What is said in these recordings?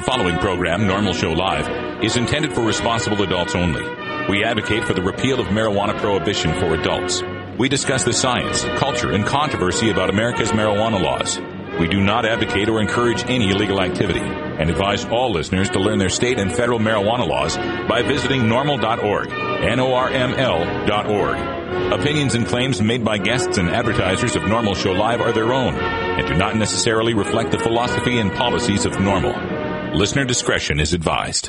following program, Normal Show Live, is intended for responsible adults only. We advocate for the repeal of marijuana prohibition for adults. We discuss the science, culture, and controversy about America's marijuana laws. We do not advocate or encourage any illegal activity and advise all listeners to learn their state and federal marijuana laws by visiting normal.org, NORML.org. Opinions and claims made by guests and advertisers of Normal Show Live are their own and do not necessarily reflect the philosophy and policies of Normal. Listener discretion is advised.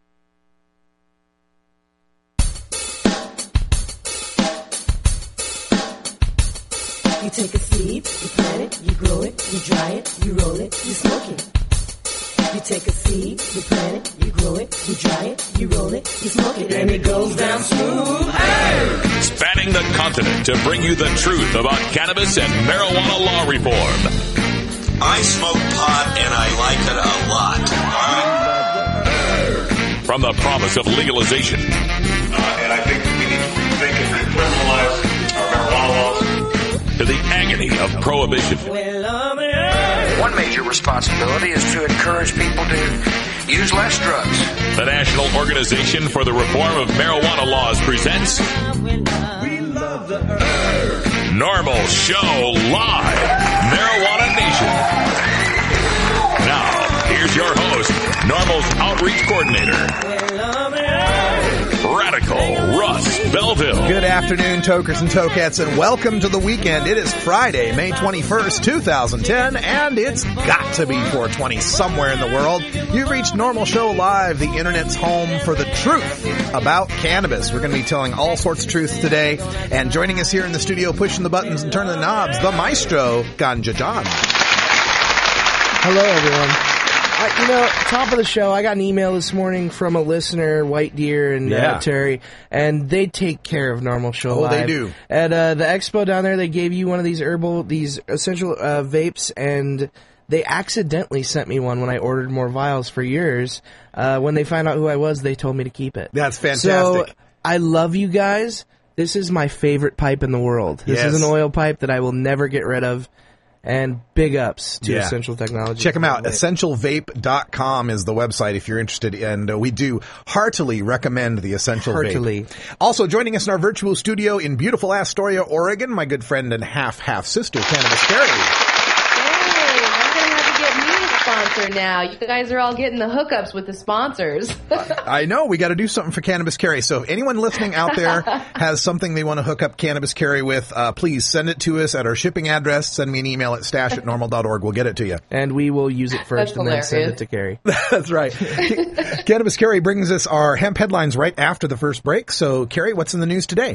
You take a seed, you plant it, you grow it, you dry it, you roll it, you smoke it. You take a seed, you plant it, you grow it, you dry it, you roll it, you smoke it, and it goes down smooth. Hey! Spanning the continent to bring you the truth about cannabis and marijuana law reform. I smoke pot and I like it a lot. From the promise of legalization. And I think we need to rethink and decriminalize our marijuana laws. To the agony of prohibition. One major responsibility is to encourage people to use less drugs. The National Organization for the Reform of Marijuana Laws presents Normal Show Live, Marijuana Nation. Now, here's your host, Normal's Outreach Coordinator, Radical Russ Belville. Good afternoon, tokers and tokettes, and welcome to the weekend. It is Friday, May 21st, 2010, and it's got to be 420 somewhere in the world. You've reached Normal Show Live, the internet's home for the truth about cannabis. We're going to be telling all sorts of truths today, and joining us here in the studio, pushing the buttons and turning the knobs, the maestro, Ganja John. Hello, everyone. Top of the show, I got an email this morning from a listener, White Deer and Terry, and they take care of Normal Show Live. Oh, they do. At the expo down there, they gave you one of these essential vapes, and they accidentally sent me one when I ordered more vials for yours. When they found out who I was, they told me to keep it. That's fantastic. So, I love you guys. This is my favorite pipe in the world. This is an oil pipe that I will never get rid of. And big ups to Essential Technology. Check them out. EssentialVape.com is the website if you're interested. And we do heartily recommend the Essential Vape. Also joining us in our virtual studio in beautiful Astoria, Oregon, my good friend and half sister, Cannabis Carrie. Now you guys are all getting the hookups with the sponsors. I know, we got to do something for Cannabis Carry. So if anyone listening out there has something they want to hook up Cannabis Carry with, please send it to us at our shipping address. Send me an email at stash@normal.org. We'll get it to you, and we will use it first and then send it to Carrie. That's right. Cannabis Carry brings us our hemp headlines right after the first break. So Carrie, what's in the news today?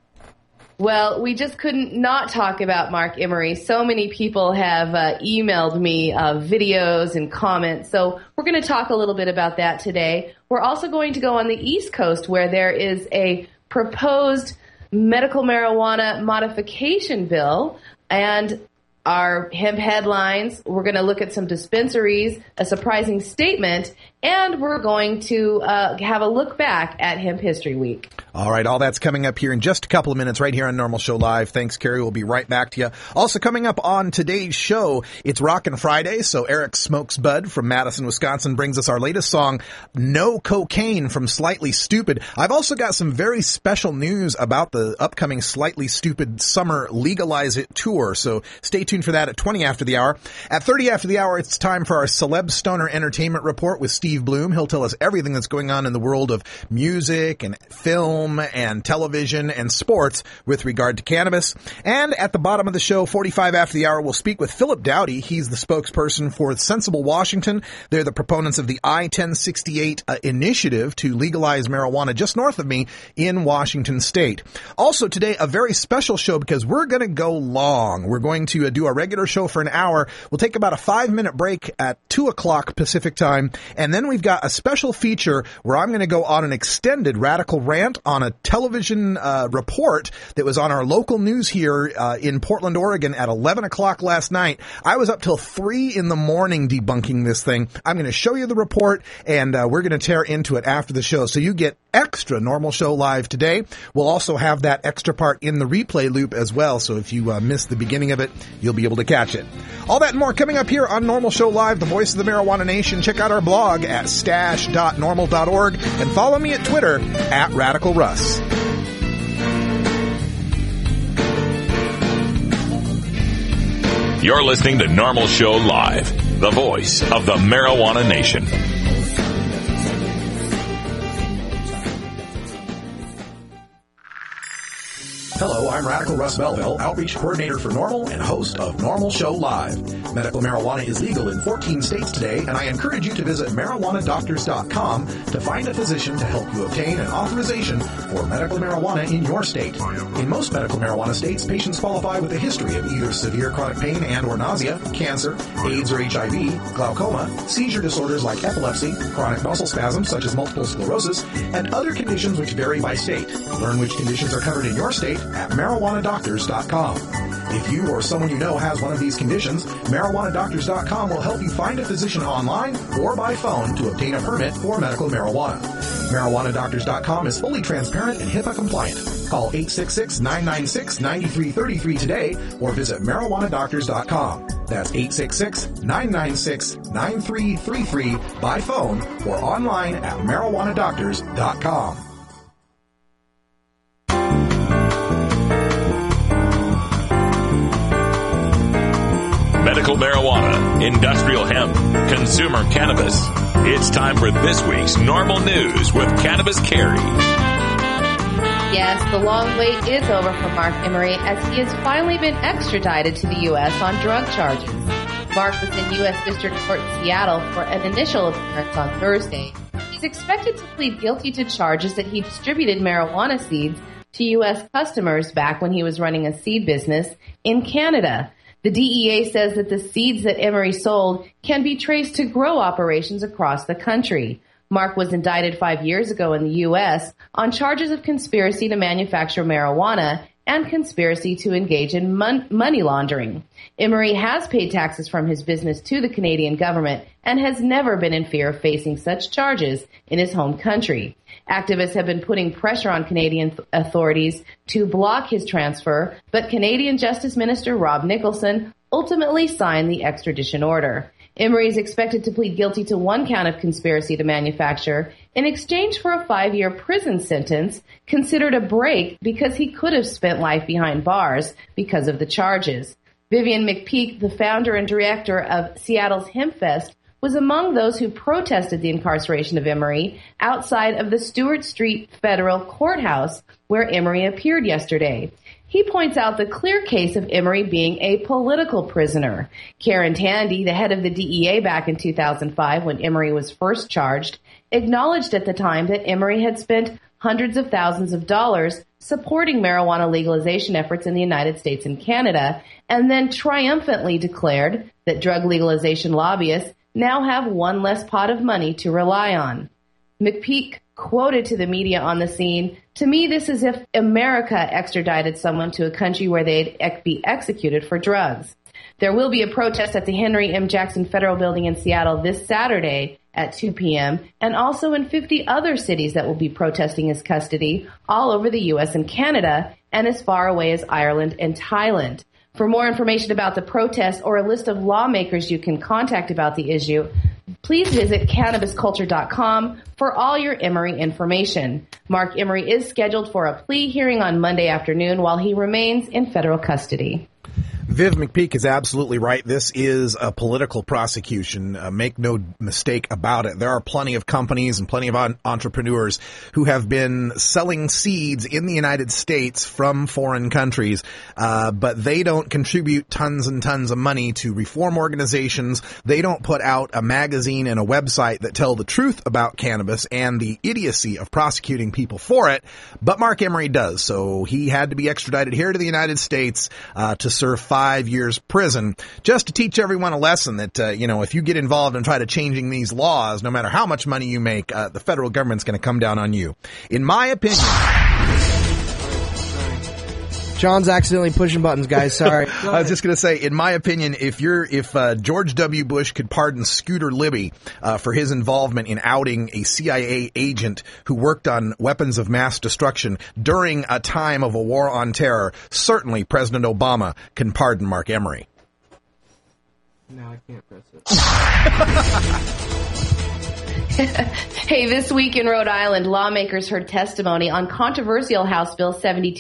Well, we just couldn't not talk about Mark Emery. So many people have emailed me videos and comments. So we're going to talk a little bit about that today. We're also going to go on the East Coast where there is a proposed medical marijuana modification bill. And our hemp headlines, we're going to look at some dispensaries, a surprising statement, and we're going to have a look back at Hemp History Week. All right, all that's coming up here in just a couple of minutes right here on Normal Show Live. Thanks, Carrie. We'll be right back to you. Also coming up on today's show, it's Rockin' Friday, so Eric Smokes Bud from Madison, Wisconsin brings us our latest song, No Cocaine from Slightly Stupid. I've also got some very special news about the upcoming Slightly Stupid Summer Legalize It tour, so stay tuned for that at 20 after the hour. At 30 after the hour, it's time for our Celeb Stoner Entertainment Report with Steve Bloom. He'll tell us everything that's going on in the world of music and film and television and sports with regard to cannabis. And at the bottom of the show, 45 after the hour, we'll speak with Philip Dowdy. He's the spokesperson for Sensible Washington. They're the proponents of the I-1068 initiative to legalize marijuana just north of me in Washington State. Also today, a very special show because we're going to go long. We're going to do a regular show for an hour. We'll take about a 5-minute break at 2 o'clock Pacific time. And then we've got a special feature where I'm going to go on an extended radical rant on a television report that was on our local news here in Portland, Oregon at 11 o'clock last night. I was up till 3 in the morning debunking this thing. I'm going to show you the report, and we're going to tear into it after the show. So you get extra Normal Show Live today. We'll also have that extra part in the replay loop as well, so if you missed the beginning of it, you'll be able to catch it. All that and more coming up here on Normal Show Live, the voice of the Marijuana Nation. Check out our blog at stash.normal.org and follow me at Twitter at Radical Russ. You're listening to Normal Show Live, the voice of the Marijuana Nation. Hello, I'm Radical Russ Belville, Outreach Coordinator for NORML and host of Normal Show Live. Medical marijuana is legal in 14 states today, and I encourage you to visit marijuanadoctors.com to find a physician to help you obtain an authorization for medical marijuana in your state. In most medical marijuana states, patients qualify with a history of either severe chronic pain and or nausea, cancer, AIDS or HIV, glaucoma, seizure disorders like epilepsy, chronic muscle spasms such as multiple sclerosis, and other conditions which vary by state. Learn which conditions are covered in your state at marijuanadoctors.com. If you or someone you know has one of these conditions, marijuanadoctors.com will help you find a physician online or by phone to obtain a permit for medical marijuana. Marijuanadoctors.com is fully transparent and HIPAA compliant. Call 866-996-9333 today or visit marijuanadoctors.com. That's 866-996-9333 by phone or online at marijuanadoctors.com. Medical marijuana, industrial hemp, consumer cannabis. It's time for this week's Normal News with Cannabis Carrie. Yes, the long wait is over for Mark Emery as he has finally been extradited to the U.S. on drug charges. Mark was in U.S. District Court in Seattle for an initial appearance on Thursday. He's expected to plead guilty to charges that he distributed marijuana seeds to U.S. customers back when he was running a seed business in Canada. The DEA says that the seeds that Emery sold can be traced to grow operations across the country. Mark was indicted 5 years ago in the U.S. on charges of conspiracy to manufacture marijuana and conspiracy to engage in money laundering. Emery has paid taxes from his business to the Canadian government and has never been in fear of facing such charges in his home country. Activists have been putting pressure on Canadian authorities to block his transfer, but Canadian Justice Minister Rob Nicholson ultimately signed the extradition order. Emery is expected to plead guilty to one count of conspiracy to manufacture in exchange for a 5-year prison sentence, considered a break because he could have spent life behind bars because of the charges. Vivian McPeak, the founder and director of Seattle's HempFest, was among those who protested the incarceration of Emery outside of the Stewart Street Federal Courthouse, where Emery appeared yesterday. He points out the clear case of Emery being a political prisoner. Karen Tandy, the head of the DEA back in 2005 when Emery was first charged, acknowledged at the time that Emery had spent hundreds of thousands of dollars supporting marijuana legalization efforts in the United States and Canada, and then triumphantly declared that drug legalization lobbyists now have one less pot of money to rely on. McPeak quoted to the media on the scene, "To me, this is if America extradited someone to a country where they'd be executed for drugs." There will be a protest at the Henry M. Jackson Federal Building in Seattle this Saturday at 2 p.m., and also in 50 other cities that will be protesting his custody all over the U.S. and Canada, and as far away as Ireland and Thailand. For more information about the protest or a list of lawmakers you can contact about the issue, please visit cannabisculture.com for all your Emery information. Mark Emery is scheduled for a plea hearing on Monday afternoon while he remains in federal custody. Viv McPeak is absolutely right. This is a political prosecution. Make no mistake about it. There are plenty of companies and plenty of entrepreneurs who have been selling seeds in the United States from foreign countries, but they don't contribute tons and tons of money to reform organizations. They don't put out a magazine and a website that tell the truth about cannabis and the idiocy of prosecuting people for it. But Mark Emery does. So he had to be extradited here to the United States to serve 5 years prison, just to teach everyone a lesson that, if you get involved and try to changing these laws, no matter how much money you make, the federal government's going to come down on you. In my opinion, Sean's accidentally pushing buttons, guys. Sorry. I was just going to say, in my opinion, if George W. Bush could pardon Scooter Libby for his involvement in outing a CIA agent who worked on weapons of mass destruction during a time of a war on terror, certainly President Obama can pardon Mark Emery. No, I can't press it. Hey, this week in Rhode Island, lawmakers heard testimony on controversial House Bill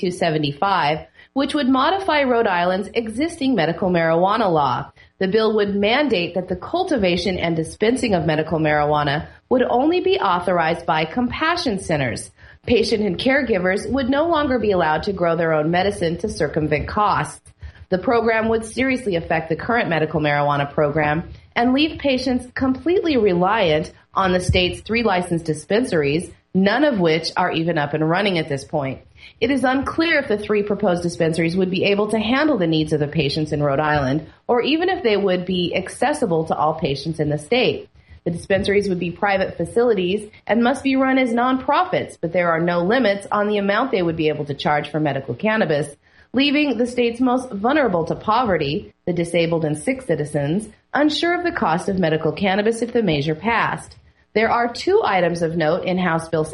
7275, which would modify Rhode Island's existing medical marijuana law. The bill would mandate that the cultivation and dispensing of medical marijuana would only be authorized by compassion centers. Patient and caregivers would no longer be allowed to grow their own medicine to circumvent costs. The program would seriously affect the current medical marijuana program and leave patients completely reliant on the state's 3 licensed dispensaries, none of which are even up and running at this point. It is unclear if the 3 proposed dispensaries would be able to handle the needs of the patients in Rhode Island, or even if they would be accessible to all patients in the state. The dispensaries would be private facilities and must be run as nonprofits, but there are no limits on the amount they would be able to charge for medical cannabis, leaving the state's most vulnerable to poverty, the disabled and sick citizens, unsure of the cost of medical cannabis if the measure passed. There are 2 items of note in House Bill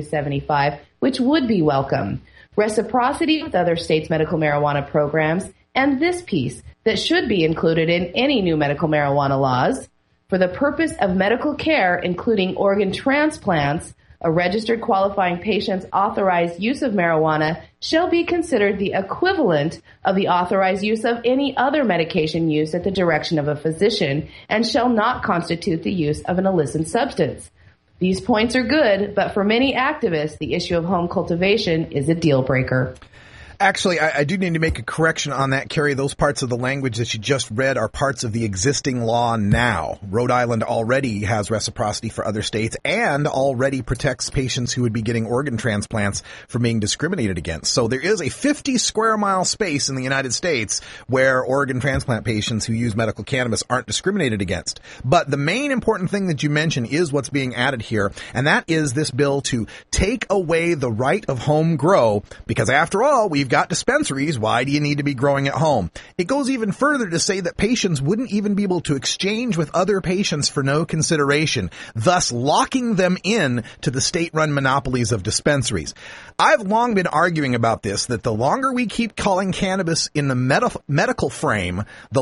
7275 which would be welcome: reciprocity with other states' medical marijuana programs, and this piece that should be included in any new medical marijuana laws. For the purpose of medical care, including organ transplants, a registered qualifying patient's authorized use of marijuana shall be considered the equivalent of the authorized use of any other medication used at the direction of a physician and shall not constitute the use of an illicit substance. These points are good, but for many activists, the issue of home cultivation is a deal breaker. Actually, I do need to make a correction on that, Carrie. Those parts of the language that you just read are parts of the existing law now. Rhode Island already has reciprocity for other states and already protects patients who would be getting organ transplants from being discriminated against. So there is a 50 square mile space in the United States where organ transplant patients who use medical cannabis aren't discriminated against. But the main important thing that you mentioned is what's being added here, and that is this bill to take away the right of home grow, because after all, we've got dispensaries. Why do you need to be growing at home? It goes even further to say that patients wouldn't even be able to exchange with other patients for no consideration, thus locking them in to the state-run monopolies of dispensaries. I've long been arguing about this, that the longer we keep calling cannabis in the medical frame, the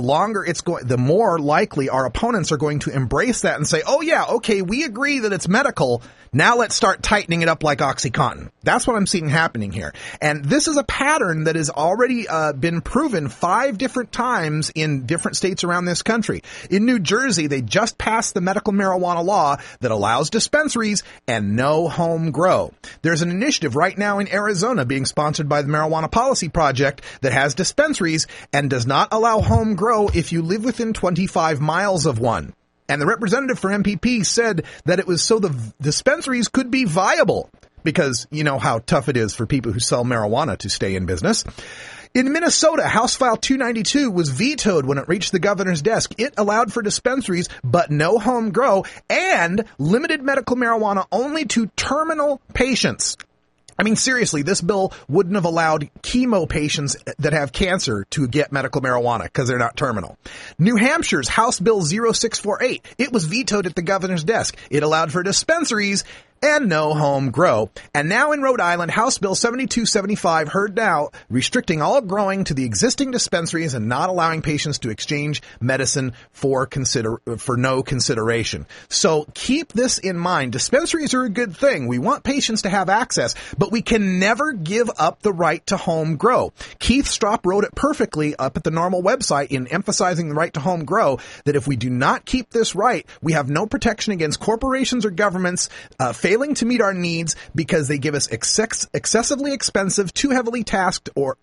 more likely our opponents are going to embrace that and say, oh yeah, okay, we agree that it's medical. Now let's start tightening it up like OxyContin. That's what I'm seeing happening here. And this is a pattern that has already been proven 5 different times in different states around this country. In New Jersey, they just passed the medical marijuana law that allows dispensaries and no home grow. There's an initiative right now in Arizona being sponsored by the Marijuana Policy Project that has dispensaries and does not allow home grow if you live within 25 miles of one. And the representative for MPP said that it was so the dispensaries could be viable, because you know how tough it is for people who sell marijuana to stay in business. In Minnesota, House File 292 was vetoed when it reached the governor's desk. It allowed for dispensaries, but no home grow, and limited medical marijuana only to terminal patients. I mean, seriously, this bill wouldn't have allowed chemo patients that have cancer to get medical marijuana because they're not terminal. New Hampshire's House Bill 0648, it was vetoed at the governor's desk. It allowed for dispensaries and no home grow. And now in Rhode Island, House Bill 7275 heard now, restricting all growing to the existing dispensaries and not allowing patients to exchange medicine for no consideration. So keep this in mind. Dispensaries are a good thing. We want patients to have access, but we can never give up the right to home grow. Keith Stropp wrote it perfectly up at the Normal website in emphasizing the right to home grow, that if we do not keep this right, we have no protection against corporations or governments failing to meet our needs because they give us excessively expensive, too heavily taxed or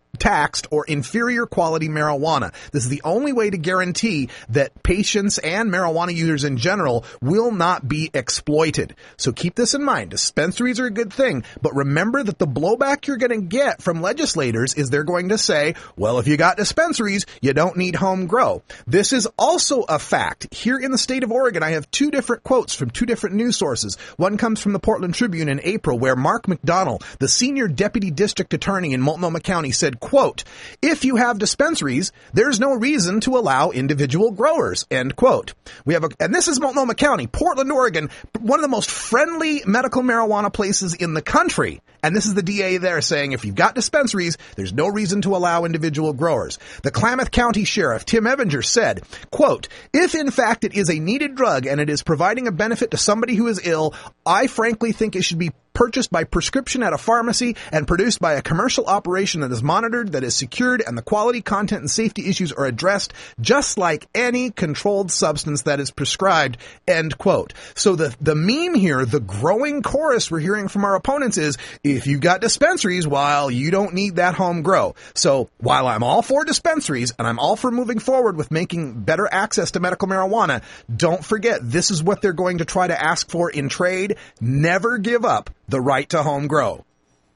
inferior quality marijuana. This is the only way to guarantee that patients and marijuana users in general will not be exploited. So keep this in mind. Dispensaries are a good thing, but remember that the blowback you're going to get from legislators is they're going to say, well, if you got dispensaries, you don't need home grow. This is also a fact. Here in the state of Oregon, I have 2 different quotes from 2 different news sources. One comes from the Portland Tribune in April where Mark McDonnell, the senior deputy district attorney in Multnomah County, said, quote, "If you have dispensaries, there's no reason to allow individual growers," end quote. And this is Multnomah County, Portland, Oregon, one of the most friendly medical marijuana places in the country. And this is the DA there saying if you've got dispensaries, there's no reason to allow individual growers. The Klamath County Sheriff, Tim Evinger, said, quote, "If in fact it is a needed drug and it is providing a benefit to somebody who is ill, I frankly think it should be purchased by prescription at a pharmacy and produced by a commercial operation that is monitored, that is secured, and the quality, content, and safety issues are addressed just like any controlled substance that is prescribed," end quote. So the meme here, the growing chorus we're hearing from our opponents is, if you've got dispensaries, while you don't need that home grow. So while I'm all for dispensaries and I'm all for moving forward with making better access to medical marijuana, don't forget this is what they're going to try to ask for in trade. Never give up the right to home grow.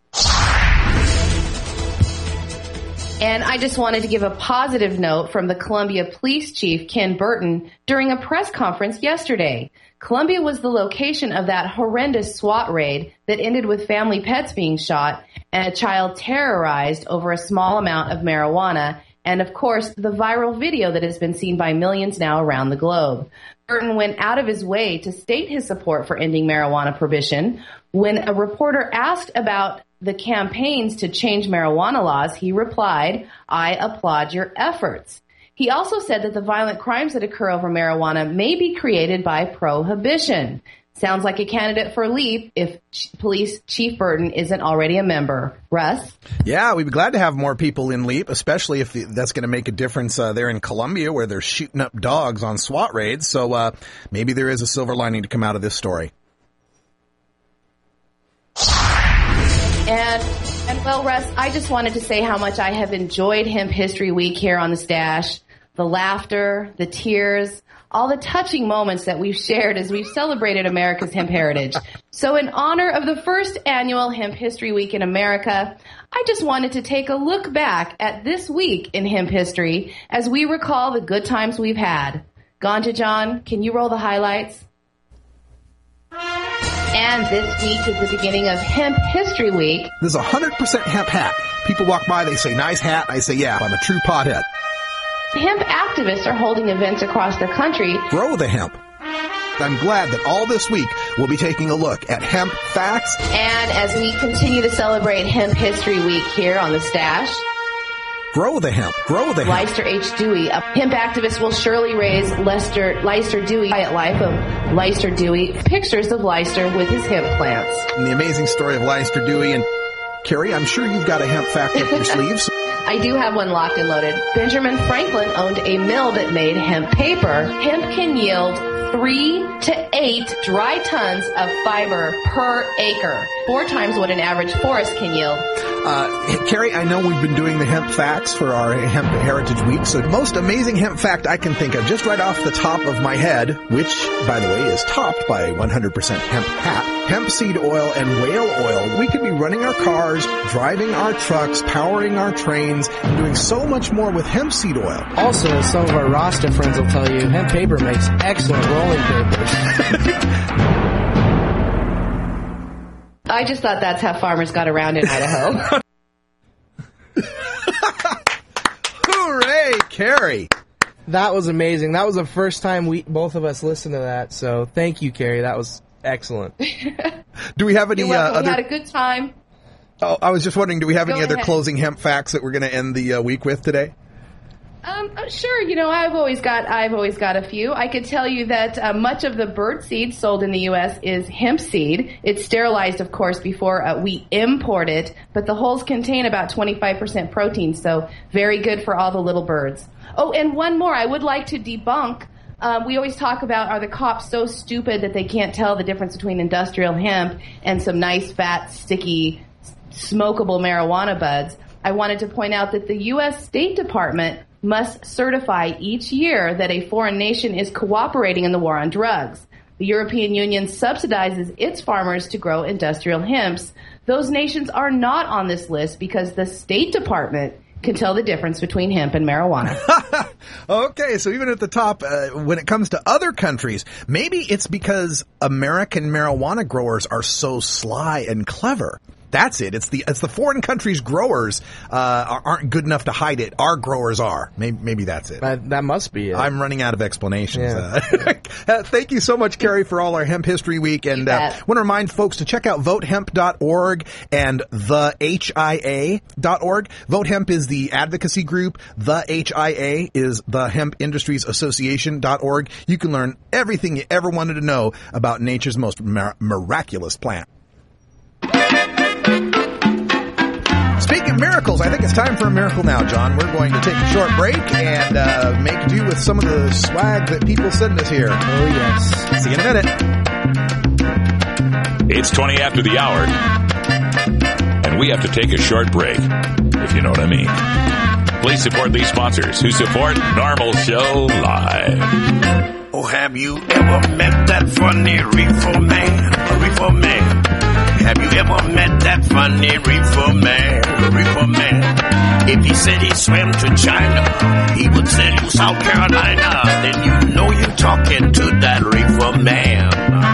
And I just wanted to give a positive note from the Columbia Police Chief, Ken Burton, during a press conference yesterday. Columbia was the location of that horrendous SWAT raid that ended with family pets being shot and a child terrorized over a small amount of marijuana, and of course the viral video that has been seen by millions now around the globe. Burton went out of his way to state his support for ending marijuana prohibition. When a reporter asked about the campaigns to change marijuana laws, he replied, "I applaud your efforts." He also said that the violent crimes that occur over marijuana may be created by prohibition. Sounds like a candidate for LEAP if Police Chief Burton isn't already a member. Russ? Yeah, we'd be glad to have more people in LEAP, especially if that's going to make a difference there in Columbia where they're shooting up dogs on SWAT raids. So maybe there is a silver lining to come out of this story. And well, Russ, I just wanted to say how much I have enjoyed Hemp History Week here on the Stash. The laughter, the tears, all the touching moments that we've shared as we've celebrated America's hemp heritage. So in honor of the first annual Hemp History Week in America, I just wanted to take a look back at this week in hemp history as we recall the good times we've had. Ganja John, can you roll the highlights? And this week is the beginning of Hemp History Week. This is a 100% hemp hat. People walk by, they say, "Nice hat." I say, "Yeah, I'm a true pothead." Hemp activists are holding events across the country. Grow the hemp. I'm glad that all this week we'll be taking a look at hemp facts. And as we continue to celebrate Hemp History Week here on the Stash, grow the hemp. Grow the hemp. Leister H. Dewey, a hemp activist, will surely raise Leister Dewey quiet life of Leister Dewey, pictures of Leister with his hemp plants. And the amazing story of Leister Dewey. And Carrie, I'm sure you've got a hemp fact up your sleeves. I do have one locked and loaded. Benjamin Franklin owned a mill that made hemp paper. Hemp can yield 3 to 8 dry tons of fiber per acre, 4 times what an average forest can yield. Carrie, I know we've been doing the hemp facts for our Hemp Heritage Week, so the most amazing hemp fact I can think of just right off the top of my head, which, by the way, is topped by 100% hemp hat, hemp seed oil and whale oil. We could be running our cars, driving our trucks, powering our trains, and doing so much more with hemp seed oil. Also, as some of our Rasta friends will tell you, hemp paper makes excellent rolling papers. I just thought that's how farmers got around in Idaho. Hooray, Carrie! That was amazing. That was the first time both of us listened to that, so thank you, Carrie. That was excellent. Do we have any other... We had a good time. Oh, I was just wondering, do we have any other ahead. closing hemp facts that we're going to end the week with today? Sure. You know, I've always got a few. I could tell you that much of the bird seed sold in the U.S. is hemp seed. It's sterilized, of course, before we import it, but the hulls contain about 25% protein, so very good for all the little birds. Oh, and one more I would like to debunk. We always talk about, are the cops so stupid that they can't tell the difference between industrial hemp and some nice, fat, sticky, smokable marijuana buds? I wanted to point out that the U.S. State Department must certify each year that a foreign nation is cooperating in the war on drugs. The European Union subsidizes its farmers to grow industrial hemps. Those nations are not on this list because the State Department can tell the difference between hemp and marijuana. Okay, so even at the top, when it comes to other countries, maybe it's because American marijuana growers are so sly and clever. That's it. It's the foreign countries' growers aren't good enough to hide it. Our growers are. Maybe that's it. That must be it. I'm running out of explanations. Yeah. Thank you so much, Carrie, for all our Hemp History Week. And want to remind folks to check out votehemp.org and thehia.org. Vote Hemp is the advocacy group. The HIA is the Hemp Industries Association.org. You can learn everything you ever wanted to know about nature's most miraculous plant. Speaking of miracles, I think it's time for a miracle now, John. We're going to take a short break and make do with some of the swag that people send us here. Oh, yes. See you in a minute. It's 20 after the hour, and we have to take a short break, if you know what I mean. Please support these sponsors who support Normal Show Live. Oh, have you ever met that funny reefer man? A reefer man. Have you ever met that funny reefer man? A reefer man. If he said he swam to China, he would sell you South Carolina. Then you know you're talking to that reefer man.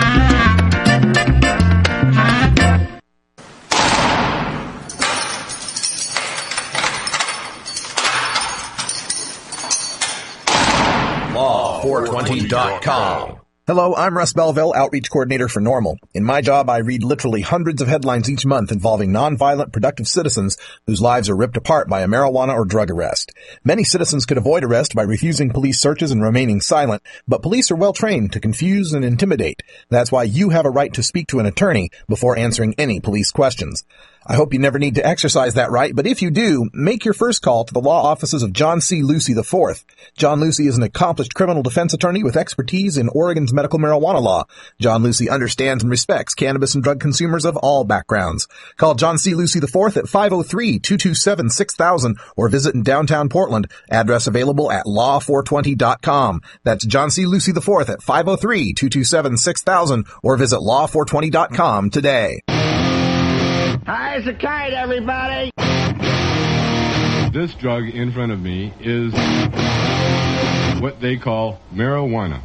Law420.com. Hello, I'm Russ Belville, Outreach Coordinator for NORML. In my job, I read literally hundreds of headlines each month involving nonviolent, productive citizens whose lives are ripped apart by a marijuana or drug arrest. Many citizens could avoid arrest by refusing police searches and remaining silent, but police are well trained to confuse and intimidate. That's why you have a right to speak to an attorney before answering any police questions. I hope you never need to exercise that right, but if you do, make your first call to the law offices of John C. Lucy IV. John Lucy is an accomplished criminal defense attorney with expertise in Oregon's medical marijuana law. John Lucy understands and respects cannabis and drug consumers of all backgrounds. Call John C. Lucy IV at 503-227-6000 or visit in downtown Portland. Address available at law420.com. That's John C. Lucy IV at 503-227-6000 or visit law420.com today. High as a kite, everybody! This drug in front of me is what they call marijuana.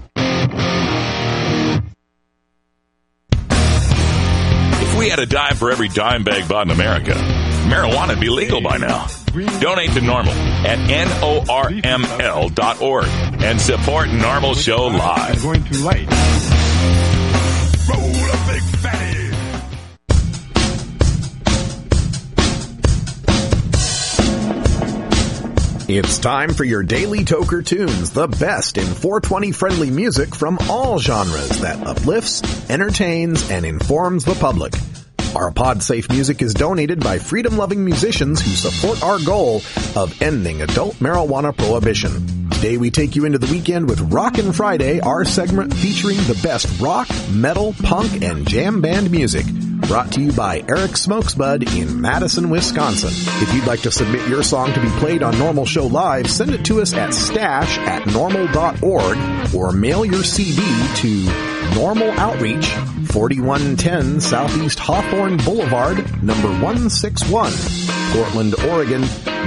If we had a dime for every dime bag bought in America, marijuana would be legal by now. Donate to NORML at NORML.org and support Normal Show Live. I'm going to light. Roll a big fatty. It's time for your Daily Toker Tunes, the best in 420-friendly music from all genres that uplifts, entertains, and informs the public. Our pod-safe music is donated by freedom-loving musicians who support our goal of ending adult marijuana prohibition. Today we take you into the weekend with Rockin' Friday, our segment featuring the best rock, metal, punk, and jam band music. Brought to you by Eric Smokesbud in Madison, Wisconsin. If you'd like to submit your song to be played on Normal Show Live, send it to us at stash@normal.org or mail your CD to NORML Outreach, 4110 Southeast Hawthorne Boulevard, number 161, Portland, Oregon,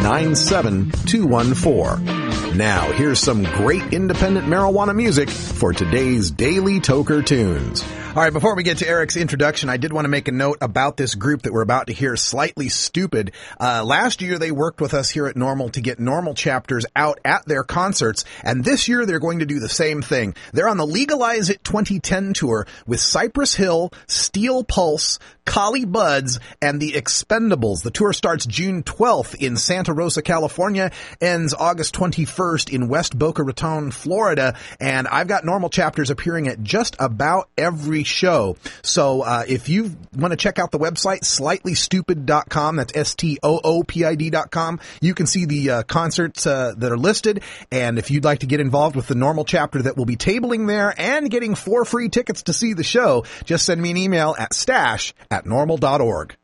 97214. Now, here's some great independent marijuana music for today's Daily Toker Tunes. All right, before we get to Eric's introduction, I did want to make a note about this group that we're about to hear, Slightly Stupid. Last year, they worked with us here at NORML to get NORML chapters out at their concerts, and this year they're going to do the same thing. They're on the Legalize It 2010 tour with Cypress Hill, Steel Pulse, Collie Buds, and the Expendables. The tour starts June 12th in Santa Rosa, California, ends August 21st in West Boca Raton, Florida, and I've got NORML chapters appearing at just about every show. So if you want to check out the website, slightly.stupid.com, that's STOOPID.com, you can see the concerts that are listed, and if you'd like to get involved with the NORML chapter that will be tabling there and getting 4 free tickets to see the show, just send me an email at stash@normal.org.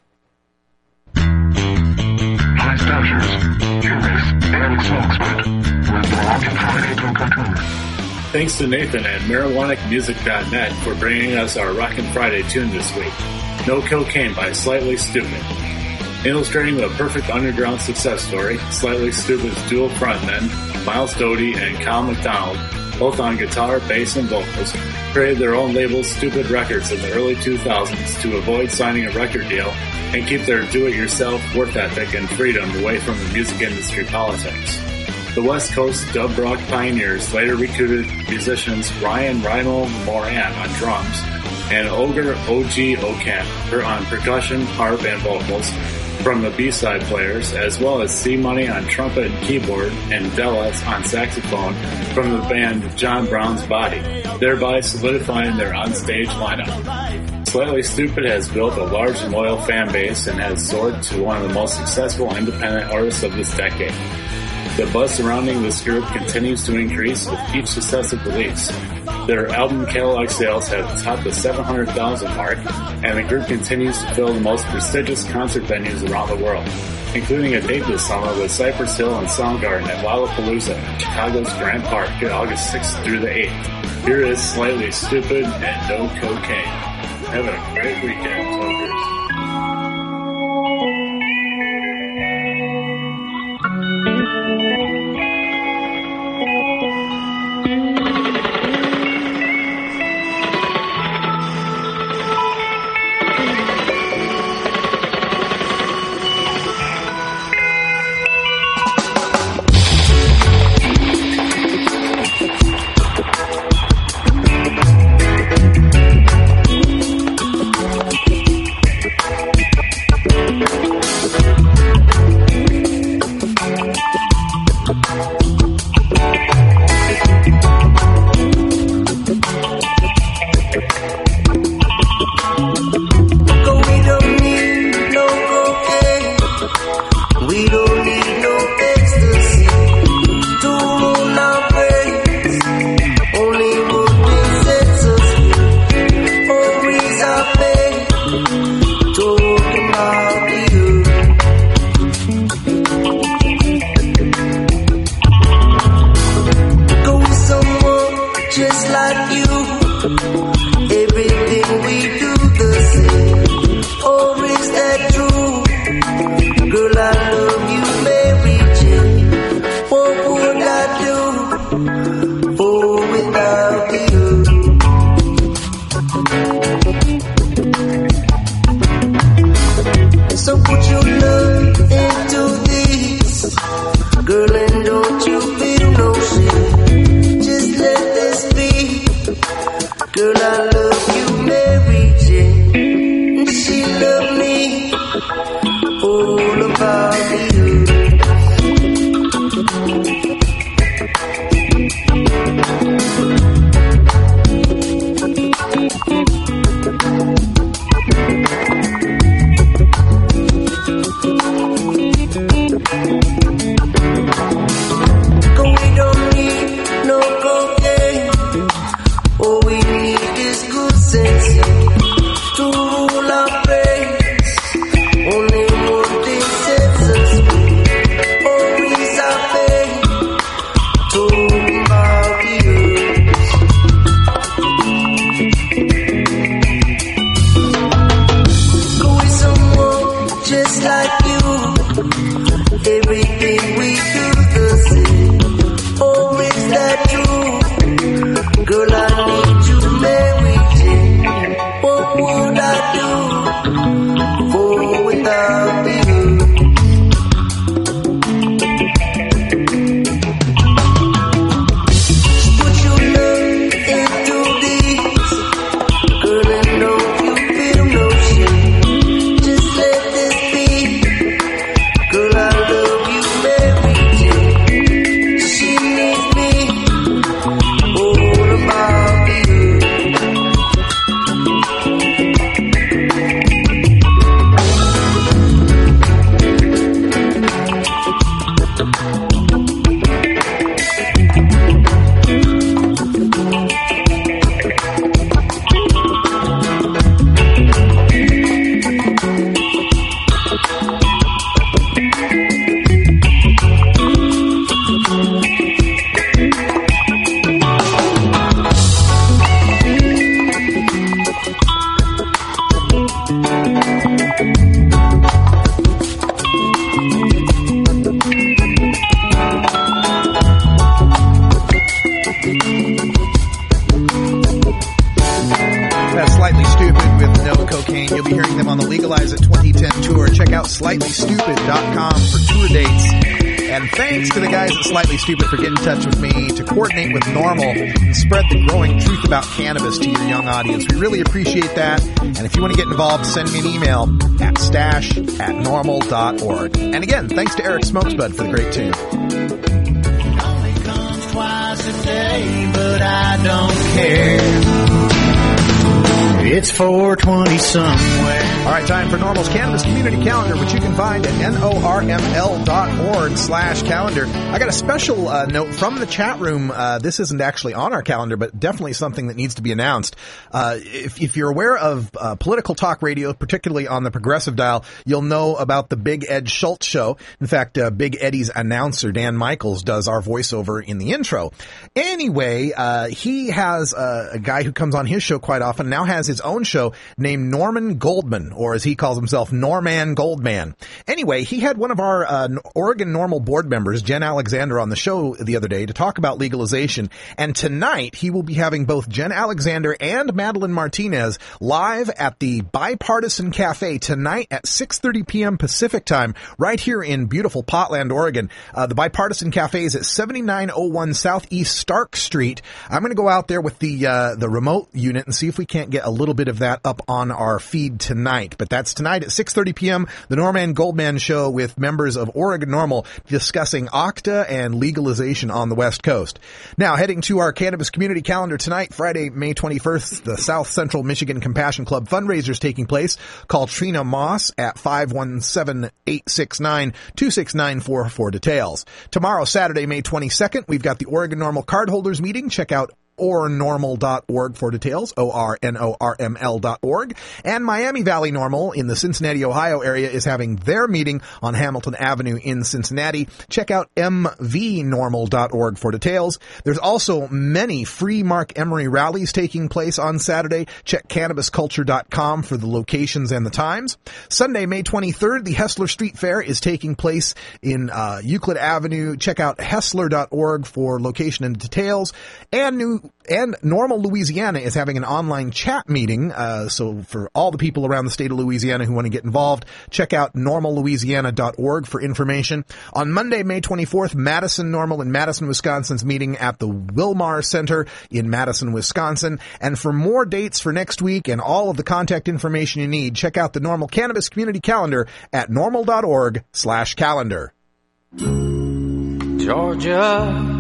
Hi, Stashers. Here is Eric Smokesbud with the Rockin' Friday Toker Tunes. Thanks to Nathan at marijuanamusic.net for bringing us our Rockin' Friday tune this week, No Cocaine by Slightly Stupid. Illustrating the perfect underground success story, Slightly Stupid's dual frontmen, Miles Doty and Kyle McDonald, both on guitar, bass, and vocals, created their own label Stupid Records in the early 2000s to avoid signing a record deal and keep their do-it-yourself work ethic and freedom away from the music industry politics. The West Coast dub rock pioneers later recruited musicians Ryan Rimo Moran on drums and Ogre O.G. Okan on percussion, harp, and vocals from the B-side players, as well as C-Money on trumpet and keyboard and Della on saxophone from the band John Brown's Body, thereby solidifying their onstage lineup. Slightly Stupid has built a large and loyal fan base and has soared to one of the most successful independent artists of this decade. The buzz surrounding this group continues to increase with each successive release. Their album catalog sales have topped the 700,000 mark, and the group continues to fill the most prestigious concert venues around the world, including a date this summer with Cypress Hill and Soundgarden at Lollapalooza in Chicago's Grant Park August 6th through the 8th. Here is Slightly Stupid and No Cocaine. Have a great weekend, Tokers. Stupid with No Cocaine. You'll be hearing them on the Legalize It 2010 tour. Check out slightlystupid.com for tour dates. And thanks to the guys at Slightly Stupid for getting in touch with me to coordinate with Normal and spread the growing truth about cannabis to your young audience. We really appreciate that. And if you want to get involved, send me an email at stash@normal.org. And again, thanks to Eric Smokesbud for the great tune. It only comes twice a day, but I don't care. It's 420 somewhere. All right, time for Normal's Cannabis Community Calendar, which you can find at norml.org/calendar. I got a special note from the chat room. This isn't actually on our calendar, but definitely something that needs to be announced. If you're aware of political talk radio, particularly on the progressive dial, you'll know about the Big Ed Schultz show. In fact, Big Eddie's announcer, Dan Michaels, does our voiceover in the intro. Anyway, he has a guy who comes on his show quite often, now has his own show named Norman Goldman, or as he calls himself, Norman Goldman. Anyway, he had one of our Oregon Normal board members, Jen Alexander, on the show the other day to talk about legalization. And tonight, he will be having both Jen Alexander and Madeline Martinez live at the Bipartisan Cafe tonight at 6:30 p.m. Pacific time, right here in beautiful Potland, Oregon. The Bipartisan Cafe is at 7901 Southeast Stark Street. I'm going to go out there with the remote unit and see if we can't get a little bit of that up on our feed tonight. But that's tonight at 6:30 p.m., the Norman Goldman Show with members of Oregon Normal discussing OCTA and legalization on the West Coast. Now, heading to our Cannabis Community Calendar tonight, Friday, May 21st, the South Central Michigan Compassion Club fundraiser is taking place. Call Trina Moss at 517-869-2694 for details. Tomorrow, Saturday, May 22nd, we've got the Oregon Normal Cardholders Meeting. Check out ornormal.org for details, ornorml.org. And Miami Valley Normal in the Cincinnati, Ohio area is having their meeting on Hamilton Avenue in Cincinnati. Check out mvnormal.org for details. There's also many free Mark Emery rallies taking place on Saturday. Check cannabisculture.com for the locations and the times. Sunday, May 23rd, the Hessler Street Fair is taking place in Euclid Avenue. Check out hessler.org for location and details. And Normal Louisiana is having an online chat meeting. So for all the people around the state of Louisiana who want to get involved, check out normallouisiana.org for information. On Monday, May 24th, Madison Normal in Madison, Wisconsin's meeting at the Wilmar Center in Madison, Wisconsin. And for more dates for next week and all of the contact information you need, check out the Normal Cannabis Community Calendar at normal.org/calendar. Georgia.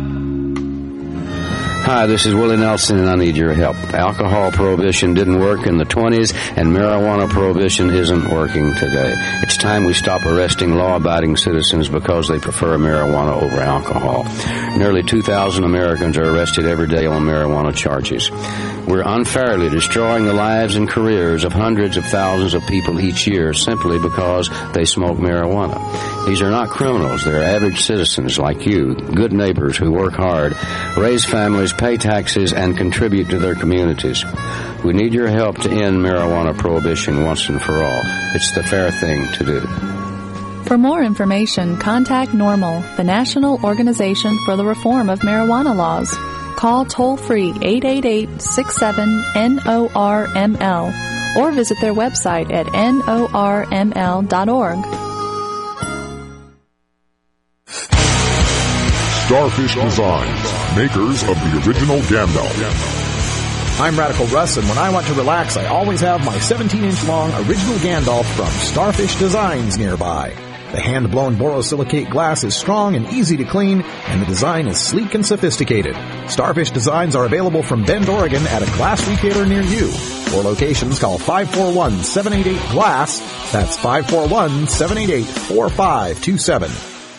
Hi, this is Willie Nelson, and I need your help. Alcohol prohibition didn't work in the 20s, and marijuana prohibition isn't working today. It's time we stop arresting law-abiding citizens because they prefer marijuana over alcohol. Nearly 2,000 Americans are arrested every day on marijuana charges. We're unfairly destroying the lives and careers of hundreds of thousands of people each year simply because they smoke marijuana. These are not criminals. They're average citizens like you, good neighbors who work hard, raise families, pay taxes, and contribute to their communities. We need your help to end marijuana prohibition once and for all. It's the fair thing to do. For more information, contact NORML, the National Organization for the Reform of Marijuana Laws. Call toll-free 888-67-NORML or visit their website at norml.org. Starfish Designs, makers of the original Gandalf. I'm Radical Russ, and when I want to relax, I always have my 17-inch long original Gandalf from Starfish Designs nearby. The hand-blown borosilicate glass is strong and easy to clean, and the design is sleek and sophisticated. Starfish Designs are available from Bend, Oregon at a glass retailer near you. For locations, call 541-788-GLASS. That's 541-788-4527.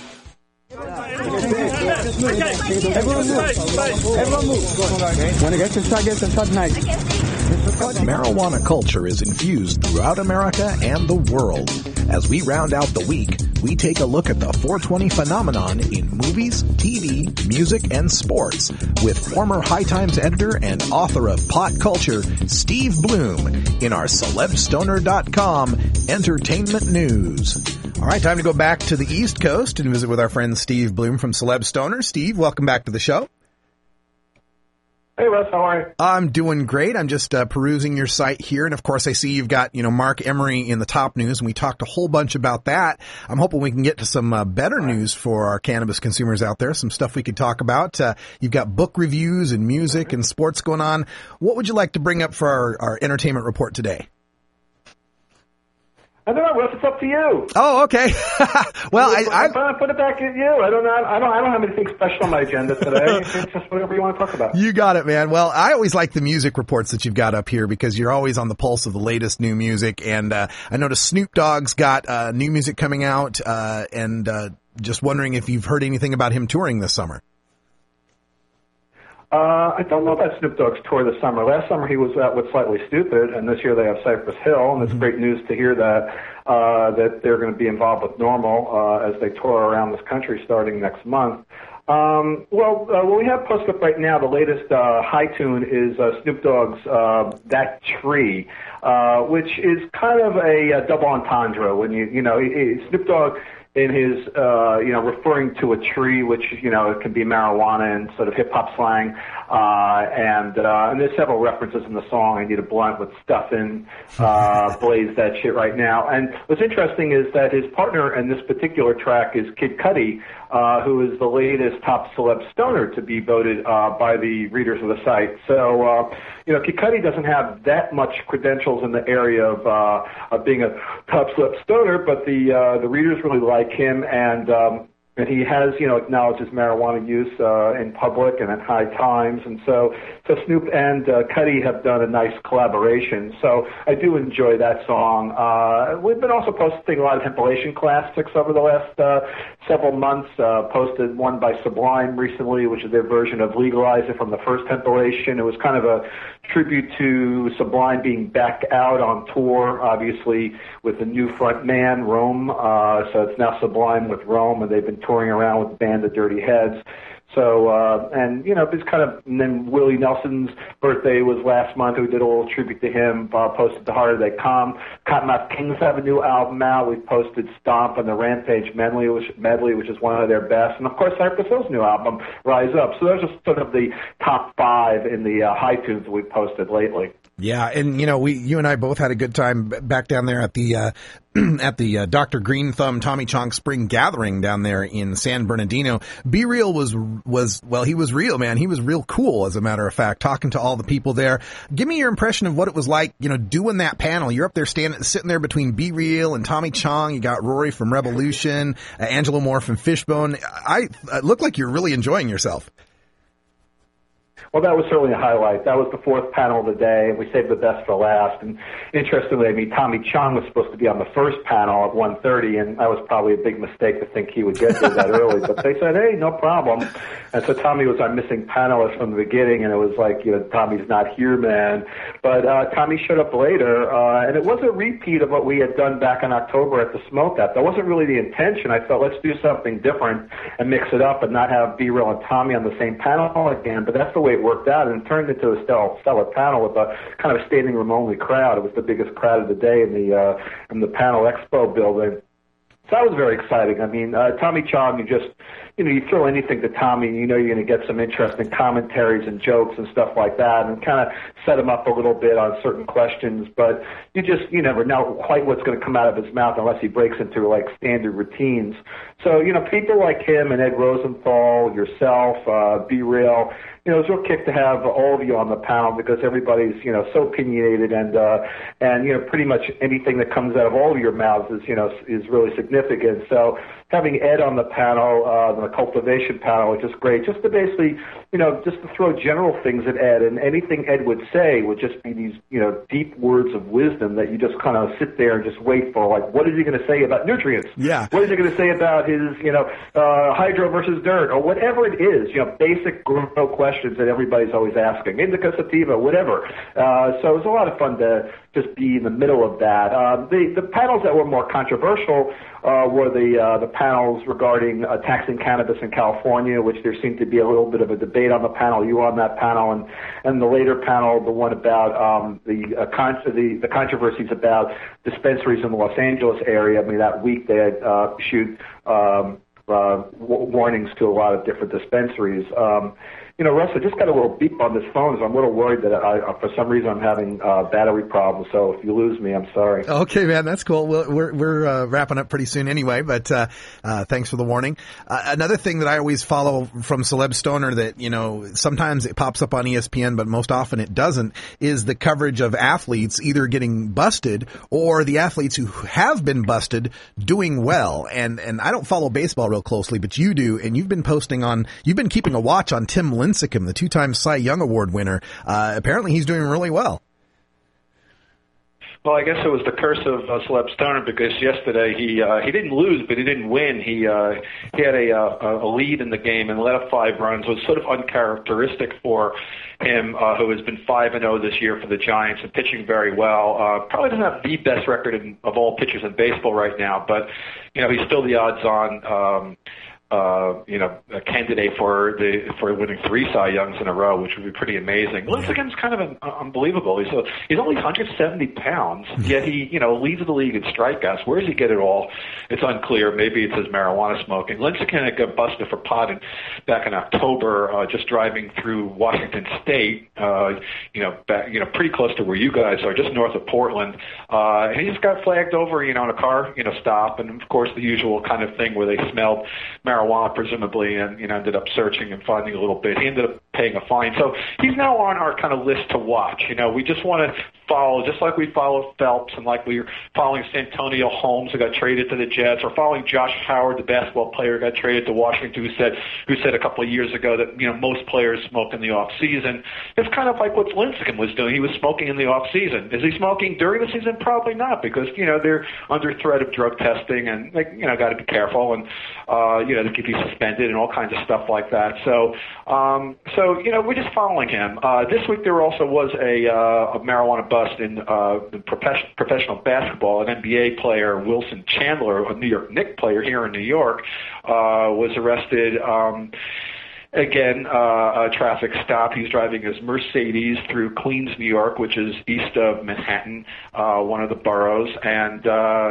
Everyone move. When it gets to start nice. Marijuana culture is infused throughout America and the world. As we round out the week, we take a look at the 420 phenomenon in movies, TV, music, and sports with former High Times editor and author of Pot Culture, Steve Bloom, in our CelebStoner.com entertainment news. All right, time to go back to the East Coast and visit with our friend Steve Bloom from Celeb Stoner. Steve, welcome back to the show. Hey, Russ, how are you? I'm doing great. I'm just perusing your site here, and of course I see you've got, Mark Emery in the top news, and we talked a whole bunch about that. I'm hoping we can get to some better news for our cannabis consumers out there, some stuff we could talk about. You've got book reviews and music and sports going on. What would you like to bring up for our entertainment report today? I don't know, Russ. It's up to you. Oh, okay. Well, I put it back at you. I don't know. I don't have anything special on my agenda today. It's just whatever you want to talk about. You got it, man. Well, I always like the music reports that you've got up here because you're always on the pulse of the latest new music. And I noticed Snoop Dogg's got new music coming out, and just wondering if you've heard anything about him touring this summer. I don't know about Snoop Dogg's tour this summer. Last summer he was out with Slightly Stupid, and this year they have Cypress Hill, and it's great news to hear that they're going to be involved with Normal as they tour around this country starting next month. What we have posted up right now, the latest high tune is Snoop Dogg's That Tree, which is kind of a double entendre when Snoop Dogg in his, referring to a tree, which, it can be marijuana and sort of hip-hop slang. And there's several references in the song. I need a blunt with stuff in, blaze that shit right now. And what's interesting is that his partner in this particular track is Kid Cudi, who is the latest top celeb stoner to be voted by the readers of the site. So, Kid Cudi doesn't have that much credentials in the area of being a top celeb stoner, but the readers really like him, and he has, acknowledged his marijuana use in public and at high times, and so Snoop and Cudi have done a nice collaboration. So I do enjoy that song. We've been also posting a lot of Hempilation classics over the last several months. Posted one by Sublime recently, which is their version of Legalize It from the first Hempilation. It was kind of a tribute to Sublime being back out on tour, obviously with the new front man, Rome. So it's now Sublime with Rome, and they've been touring around with the band, the Dirty Heads. So, it's kind of, and then Willie Nelson's birthday was last month, who did a little tribute to him, posted The Harder They Come. Cottonmouth Kings have a new album out. We've posted Stomp and the Rampage medley, which is one of their best. And of course, Cypress Hill's new album, Rise Up. So those are sort of the top 5 in the high tunes that we've posted lately. Yeah, and you and I both had a good time back down there at the Dr. Green Thumb Tommy Chong Spring Gathering down there in San Bernardino. Be Real was he was real, man. He was real cool, as a matter of fact, talking to all the people there. Give me your impression of what it was like, doing that panel. You're up there sitting there between Be Real and Tommy Chong. You got Rory from Revolution, Angelo Moore from Fishbone. It looked like you're really enjoying yourself. Well, that was certainly a highlight. That was the 4th panel of the day, and we saved the best for last. And interestingly, Tommy Chong was supposed to be on the first panel at 1:30, and that was probably a big mistake to think he would get there that early. But they said, hey, no problem. And so Tommy was our missing panelist from the beginning, and it was like, Tommy's not here, man. But Tommy showed up later, and it was a repeat of what we had done back in October at the Smoke Up. That wasn't really the intention. I thought, let's do something different and mix it up and not have B Real and Tommy on the same panel again. But that's the way it worked out, and it turned into a stellar panel with a kind of standing room only crowd. It was the biggest crowd of the day in the panel expo building. So that was very exciting. Tommy Chong, you throw anything to Tommy, you're going to get some interesting commentaries and jokes and stuff like that, and kind of set him up a little bit on certain questions. But you never know quite what's going to come out of his mouth unless he breaks into like standard routines. So, people like him and Ed Rosenthal, yourself, Be Real, it was a real kick to have all of you on the panel because everybody's, so opinionated and pretty much anything that comes out of all of your mouths is really significant. So having Ed on the panel, the cultivation panel, which is great, just to basically, just to throw general things at Ed, and anything Ed would say would just be these, deep words of wisdom that you just kind of sit there and just wait for. Like, what is he going to say about nutrients? Yeah. What is he going to say about his, hydro versus dirt, or whatever it is, basic grow questions that everybody's always asking. Indica, sativa, whatever. So it was a lot of fun to just be in the middle of that. The panels that were more controversial were the panels regarding taxing cannabis in California, which there seemed to be a little bit of a debate on the panel. You were on that panel, and the later panel, the one about the controversies about dispensaries in the Los Angeles area. That week they had issued warnings to a lot of different dispensaries. Russ, I just got a little beep on this phone, so I'm a little worried that for some reason I'm having battery problems. So if you lose me, I'm sorry. Okay, man, that's cool. We're wrapping up pretty soon anyway, but thanks for the warning. Another thing that I always follow from Celeb Stoner that, sometimes it pops up on ESPN, but most often it doesn't, is the coverage of athletes either getting busted or the athletes who have been busted doing well. And I don't follow baseball real closely, but you do, and you've been keeping a watch on Tim Lincecum, the 2-time Cy Young Award winner. Apparently he's doing really well. Well, I guess it was the curse of Celeb Stoner, because yesterday he didn't lose, but he didn't win. He had a lead in the game and let up 5 runs. It was sort of uncharacteristic for him, who has been 5-0 this year for the Giants and pitching very well. Probably doesn't have the best record of all pitchers in baseball right now, but he's still the odds-on a candidate for winning 3 Cy Youngs in a row, which would be pretty amazing. Lincecum's kind of unbelievable. He's only 170 pounds, yet he leads the league in strikeouts. Where does he get it all? It's unclear. Maybe it's his marijuana smoking. Lincecum got busted for potting back in October, just driving through Washington State. Pretty close to where you guys are, just north of Portland. And he just got flagged over, in a car, stop, and of course the usual kind of thing where they smelled marijuana presumably, and ended up searching and finding a little bit. He ended up paying a fine, so he's now on our kind of list to watch. We just want to follow, just like we follow Phelps, and like we were following Santonio Holmes, who got traded to the Jets, or following Josh Howard, the basketball player who got traded to Washington, who said a couple of years ago that most players smoke in the off season. It's kind of like what Lincecum was doing. He was smoking in the off season. Is he smoking during the season? Probably not, because they're under threat of drug testing, and they got to be careful, and they could be suspended and all kinds of stuff like that. So we're just following him. This week there also was a marijuana bust in the professional basketball. An NBA player, Wilson Chandler, a New York Knicks player here in New York, was arrested. Again, a traffic stop. He's driving his Mercedes through Queens, New York, which is east of Manhattan, one of the boroughs, and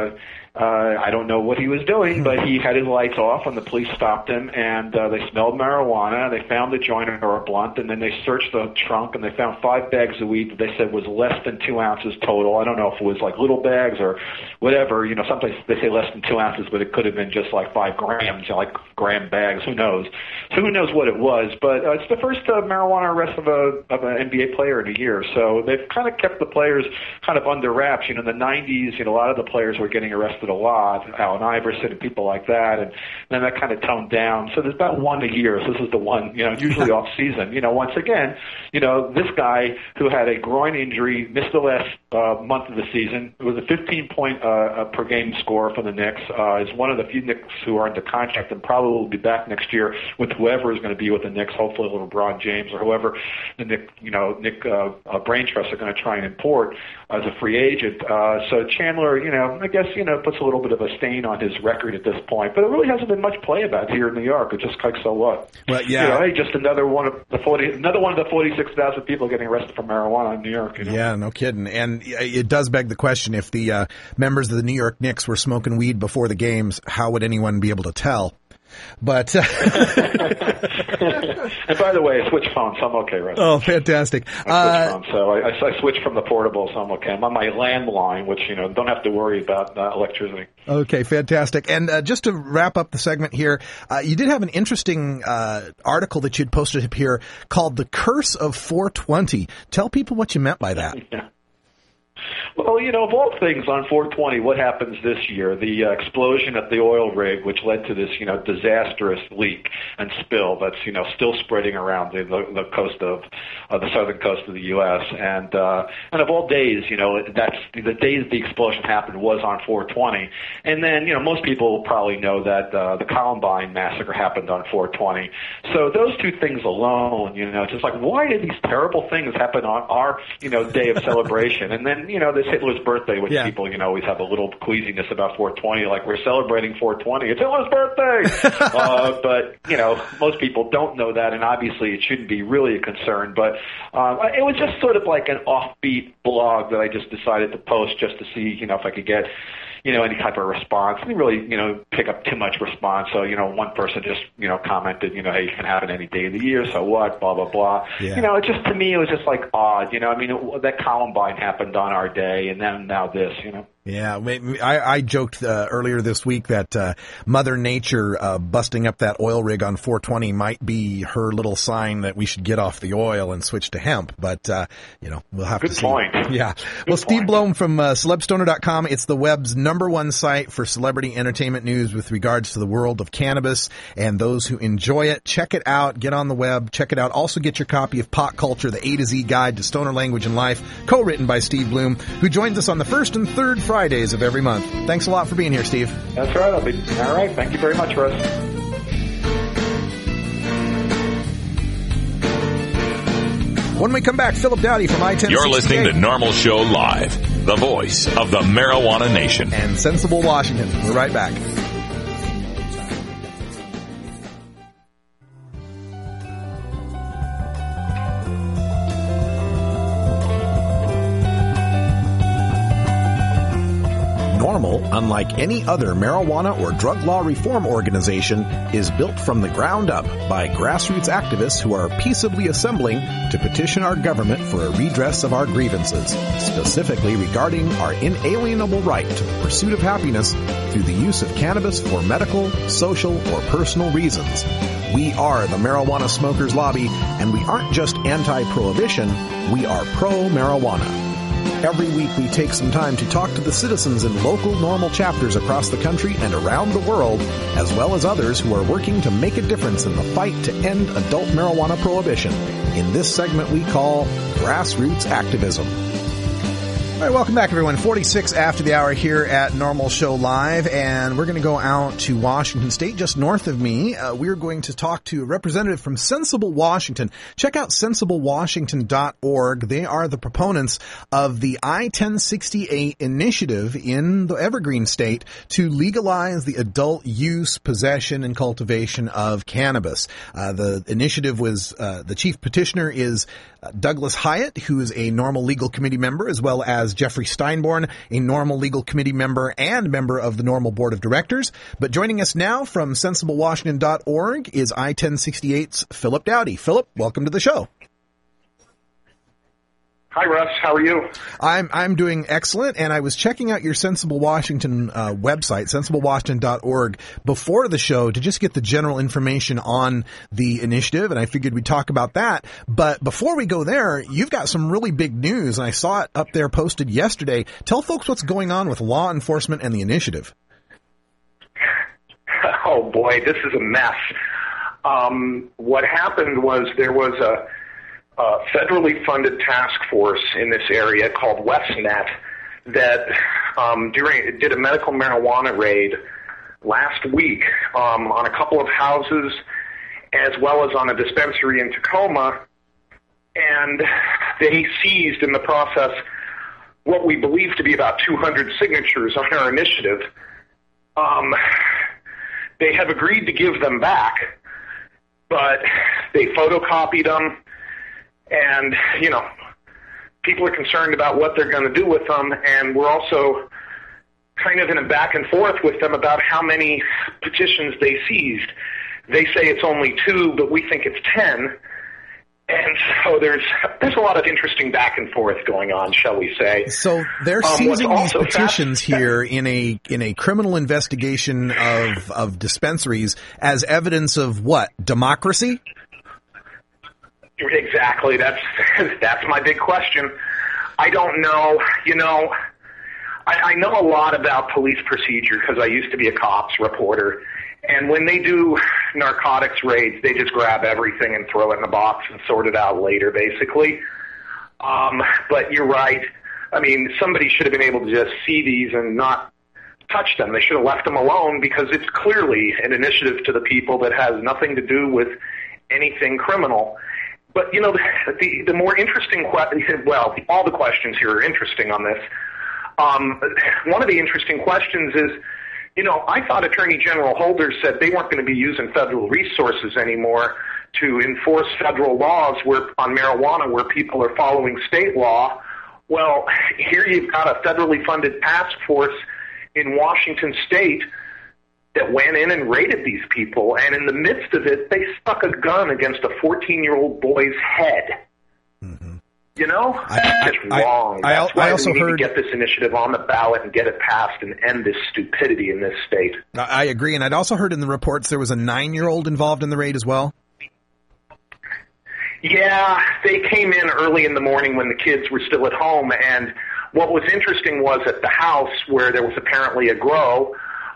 I don't know what he was doing, but he had his lights off, and the police stopped him, and they smelled marijuana. They found the joint or a blunt, and then they searched the trunk, and they found 5 bags of weed that they said was less than 2 ounces total. I don't know if it was like little bags or whatever. Sometimes they say less than 2 ounces, but it could have been just like 5 grams, like gram bags. Who knows? So who knows what it was? But it's the first marijuana arrest of an NBA player in a year. So they've kind of kept the players kind of under wraps. In the 90s, a lot of the players were getting arrested a lot, Allen Iverson and people like that, and then that kind of toned down. So there's about 1 a year. So this is the one, usually off season. Once again, this guy who had a groin injury missed the last month of the season. It was a 15-point per game score for the Knicks. Is one of the few Knicks who are under contract and probably will be back next year with whoever is going to be with the Knicks, hopefully LeBron James or whoever the Nick brain trusts are going to try and import as a free agent. So Chandler, I guess, puts a little bit of a stain on his record at this point, but it really hasn't been much play about here in New York. It's just like, so what? Well, yeah. Hey, just another one of the 46,000 people getting arrested for marijuana in New York. Yeah, no kidding. And it does beg the question, if the members of the New York Knicks were smoking weed before the games, how would anyone be able to tell? But and by the way, I switched phones, so I'm okay right now. Oh, fantastic! I switched phones, so I switched from the portable, so I'm okay. I'm on my landline, which don't have to worry about electricity. Okay, fantastic. And just to wrap up the segment here, you did have an interesting article that you'd posted up here called "The Curse of 420." Tell people what you meant by that. Yeah. Well, of all things on 420, what happens this year? The explosion at the oil rig, which led to this, disastrous leak and spill that's, still spreading around the coast of the southern coast of the U.S. And of all days, that's the day the explosion happened was on 420. And then, most people probably know that the Columbine massacre happened on 420. So those two things alone, it's just like, why did these terrible things happen on our, day of celebration? And then, this Hitler's birthday, which people, always have a little queasiness about 420, like we're celebrating 420. It's Hitler's birthday! But, most people don't know that, and obviously it shouldn't be really a concern. But it was just sort of like an offbeat blog that I just decided to post just to see, if I could get any type of response. I didn't really, pick up too much response. So, one person just, commented, hey, you can have it any day of the year, so what, blah, blah, blah. Yeah. It just, to me, it was just like odd, that Columbine happened on our day, and then now this, Yeah, I joked earlier this week that Mother Nature busting up that oil rig on 420 might be her little sign that we should get off the oil and switch to hemp. But, we'll have to see. Good point. Yeah. Well, Steve Blum from celebstoner.com. It's the web's #1 site for celebrity entertainment news with regards to the world of cannabis and those who enjoy it. Check it out. Get on the web. Check it out. Also get your copy of Pot Culture, the A to Z Guide to Stoner Language and Life, co-written by Steve Blum, who joins us on the first and third Fridays of every month. Thanks a lot for being here, Steve. That's right. All right. Thank you very much, Russ. When we come back, Philip Dowdy from I-1068. You're listening to Normal Show Live, the voice of the marijuana nation. And Sensible Washington. We're right back. NORML, unlike any other marijuana or drug law reform organization, is built from the ground up by grassroots activists who are peaceably assembling to petition our government for a redress of our grievances, specifically regarding our inalienable right to the pursuit of happiness through the use of cannabis for medical, social, or personal reasons. We are the Marijuana Smokers Lobby, and we aren't just anti-prohibition, we are pro-marijuana. Every week we take some time to talk to the citizens in local NORML chapters across the country and around the world, as well as others who are working to make a difference in the fight to end adult marijuana prohibition. In this segment we call Grassroots Activism. All right, welcome back, everyone. 46 after the hour here at Normal Show Live, and we're going to go out to Washington State, just north of me. We're going to talk to a representative from Sensible Washington. Check out sensiblewashington.org. They are the proponents of the I-1068 initiative in the Evergreen State to legalize the adult use, possession, and cultivation of cannabis. The initiative was, the chief petitioner is Douglas Hyatt, who is a NORML Legal Committee member, as well as Jeffrey Steinborn, a NORML Legal Committee member and member of the NORML Board of Directors. But joining us now from sensiblewashington.org is I-1068's Philip Dowdy. Philip, welcome to the show. Hi, Russ. How are you? I'm doing excellent, and I was checking out your Sensible Washington website, sensiblewashington.org, before the show to just get the general information on the initiative, and I figured we'd talk about that. But before we go there, you've got some really big news, and I saw it up there posted yesterday. Tell folks what's going on with law enforcement and the initiative. Oh, boy, this is a mess. What happened was there was a federally funded task force in this area called WestNet that did a medical marijuana raid last week on a couple of houses as well as on a dispensary in Tacoma, and they seized in the process what we believe to be about 200 signatures on our initiative. They have agreed to give them back, but they photocopied them. And, people are concerned about what they're going to do with them, and we're also kind of in a back and forth with them about how many petitions they seized. They say it's only 2, but we think it's 10. And so there's a lot of interesting back and forth going on, shall we say. So they're seizing these petitions here in a criminal investigation of dispensaries as evidence of what? Democracy? Exactly. That's my big question. I don't know. I know a lot about police procedure because I used to be a cops reporter. And when they do narcotics raids, they just grab everything and throw it in a box and sort it out later, basically. But you're right. I mean, somebody should have been able to just see these and not touch them. They should have left them alone because it's clearly an initiative to the people that has nothing to do with anything criminal. But, the more interesting question, well, all the questions here are interesting on this, One of the interesting questions is, I thought Attorney General Holder said they weren't going to be using federal resources anymore to enforce federal laws on marijuana where people are following state law. Well, here you've got a federally funded task force in Washington State that went in and raided these people, and in the midst of it, they stuck a gun against a 14-year-old boy's head. Mm-hmm. That's just wrong. That's why we need to get this initiative on the ballot and get it passed and end this stupidity in this state. I agree, and I'd also heard in the reports there was a 9-year-old involved in the raid as well. Yeah, they came in early in the morning when the kids were still at home, and what was interesting was at the house where there was apparently a grow,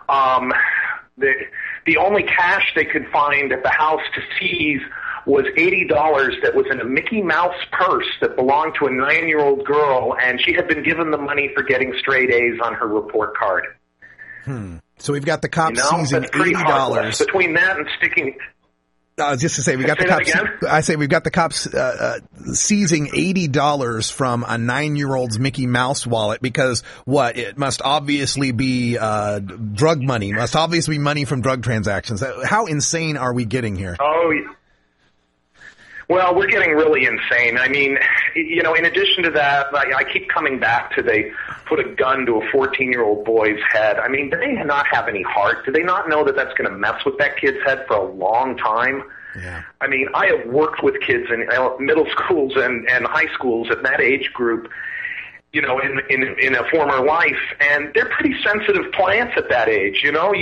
the only cash they could find at the house to seize was $80 that was in a Mickey Mouse purse that belonged to a 9-year-old girl, and she had been given the money for getting straight A's on her report card. So we've got the cops seizing $80. Between that and sticking... just to say, we've got the cops seizing $80 from a 9-year-old's Mickey Mouse wallet because it must obviously be drug money, must obviously be money from drug transactions. How insane are we getting here? Oh, well, we're getting really insane. I mean, in addition to that, I keep coming back to they put a gun to a 14-year-old boy's head. I mean, do they not have any heart? Do they not know that that's going to mess with that kid's head for a long time? Yeah. I mean, I have worked with kids in middle schools and high schools at that age group, in a former life, and they're pretty sensitive plants at that age. You don't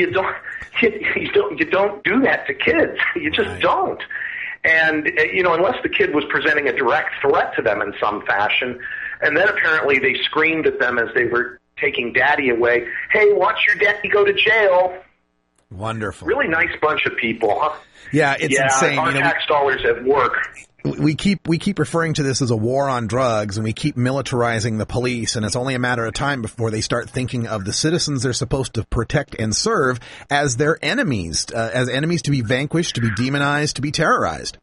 do that to kids. You just don't. And, unless the kid was presenting a direct threat to them in some fashion, and then apparently they screamed at them as they were taking daddy away, "Hey, watch your daddy go to jail." Wonderful. Really nice bunch of people, huh? Yeah, it's insane. Our tax dollars at work. We keep referring to this as a war on drugs, and we keep militarizing the police, and it's only a matter of time before they start thinking of the citizens they're supposed to protect and serve as their enemies, as enemies to be vanquished, to be demonized, to be terrorized.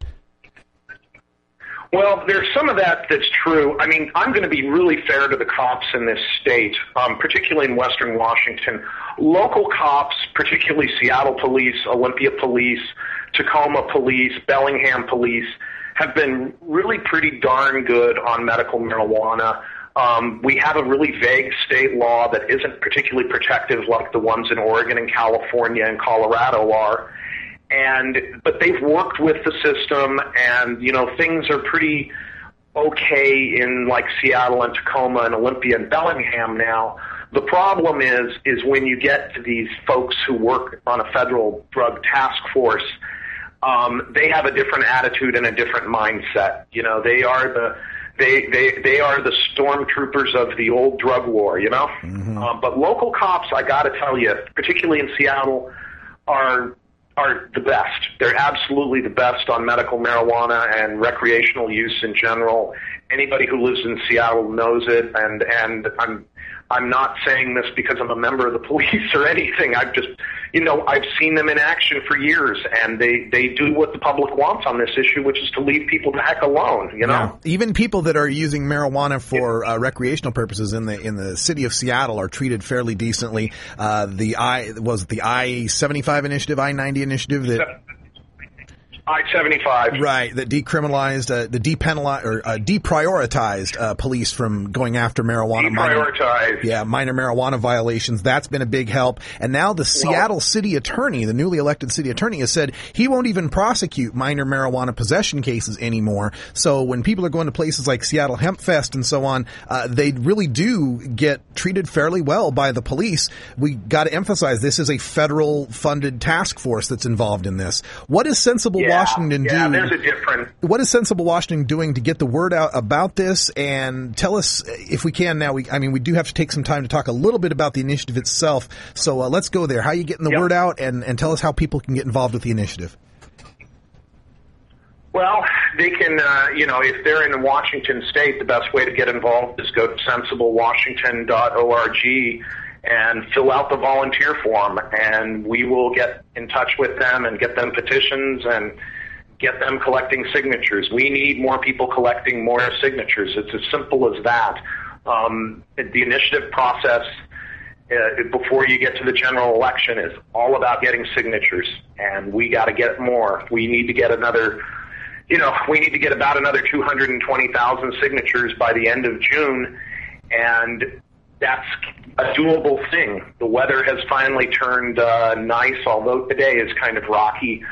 Well, there's some of that that's true. I mean, I'm going to be really fair to the cops in this state, particularly in Western Washington. Local cops, particularly Seattle Police, Olympia Police, Tacoma Police, Bellingham Police, have been really pretty darn good on medical marijuana. We have a really vague state law that isn't particularly protective like the ones in Oregon and California and Colorado are. But they've worked with the system, and, things are pretty okay in like Seattle and Tacoma and Olympia and Bellingham now. The problem is when you get to these folks who work on a federal drug task force, they have a different attitude and a different mindset. They are the stormtroopers of the old drug war, Mm-hmm. But local cops, I got to tell you, particularly in Seattle, are the best. They're absolutely the best on medical marijuana and recreational use in general. Anybody who lives in Seattle knows it, and I'm not saying this because I'm a member of the police or anything. I've just, I've seen them in action for years, and they do what the public wants on this issue, which is to leave people the heck alone, Yeah. Even people that are using marijuana for recreational purposes in the city of Seattle are treated fairly decently. The I-75 initiative, I-90 initiative that... I-75. Right, that decriminalized, deprioritized police from going after marijuana. Minor marijuana violations. That's been a big help. And now the Seattle city attorney, the newly elected city attorney, has said he won't even prosecute minor marijuana possession cases anymore. So when people are going to places like Seattle Hemp Fest and so on, they really do get treated fairly well by the police. We got to emphasize this is a federal funded task force that's involved in this. What is sensible Washington do? There's a different. What is sensible Washington doing to get the word out about this? And tell us, if we can now, we do have to take some time to talk a little bit about the initiative itself. So let's go there. How are you getting the word out, and tell us how people can get involved with the initiative? Well, they can, if they're in Washington State, the best way to get involved is go to sensiblewashington.org and fill out the volunteer form, and we will get in touch with them and get them petitions and get them collecting signatures. We need more people collecting more signatures. It's as simple as that. The initiative process before you get to the general election is all about getting signatures, and we got to get more. We need to get another, we need to get about another 220,000 signatures by the end of June, and that's a doable thing. The weather has finally turned nice, although today is kind of rocky.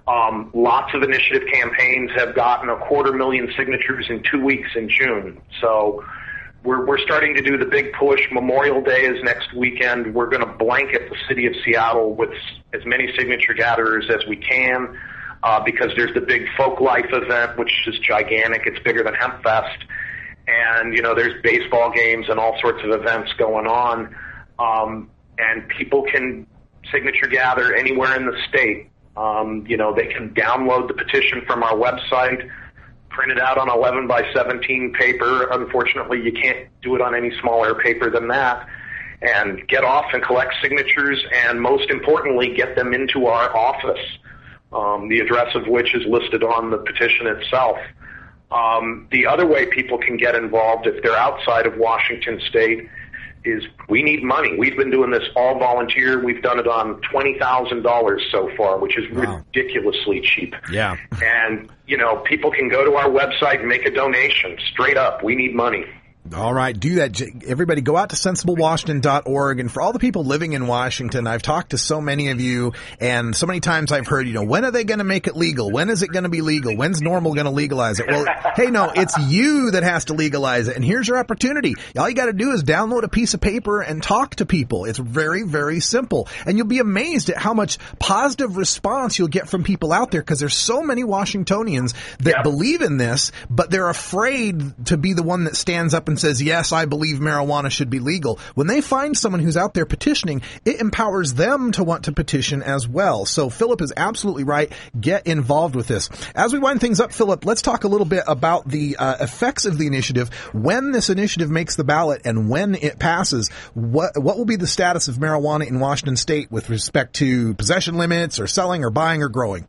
Lots of initiative campaigns have gotten 250,000 signatures in 2 weeks in June. So we're starting to do the big push. Memorial Day is next weekend. We're going to blanket the city of Seattle with as many signature gatherers as we can because there's the big Folk Life event, which is gigantic. It's bigger than HempFest. And, there's baseball games and all sorts of events going on. And people can signature gather anywhere in the state. They can download the petition from our website, print it out on 11 by 17 paper. Unfortunately, you can't do it on any smaller paper than that. And get off and collect signatures, and most importantly, get them into our office, the address of which is listed on the petition itself. The other way people can get involved if they're outside of Washington State is we need money. We've been doing this all volunteer. We've done it on $20,000 so far, which is ridiculously cheap. Yeah. And, people can go to our website and make a donation. Straight up, we need money. All right, do that. Everybody go out to sensiblewashington.org. And for all the people living in Washington, I've talked to so many of you, and so many times I've heard, when are they going to make it legal? When is it going to be legal? When's NORML going to legalize it? Well, hey, no, it's you that has to legalize it. And here's your opportunity. All you got to do is download a piece of paper and talk to people. It's very, very simple. And you'll be amazed at how much positive response you'll get from people out there, because there's so many Washingtonians that believe in this, but they're afraid to be the one that stands up and says, yes, I believe marijuana should be legal. When they find someone who's out there petitioning, it empowers them to want to petition as well. So Philip is absolutely right. Get involved with this. As we wind things up, Philip, let's talk a little bit about the effects of the initiative. When this initiative makes the ballot and when it passes, what will be the status of marijuana in Washington State with respect to possession limits or selling or buying or growing?